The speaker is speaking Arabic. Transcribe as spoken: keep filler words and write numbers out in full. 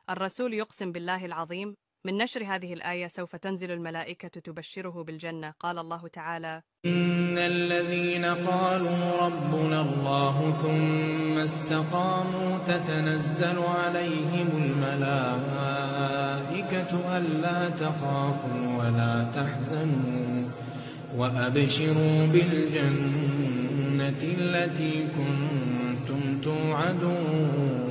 الرسول يقسم بالله العظيم: من نشر هذه الآية سوف تنزل الملائكة تبشره بالجنة. قال الله تعالى: إن الذين قالوا ربنا الله ثم استقاموا تتنزل عليهم الملائكة ألا تخافوا ولا تحزنوا وأبشروا بالجنة التي كنتم توعدون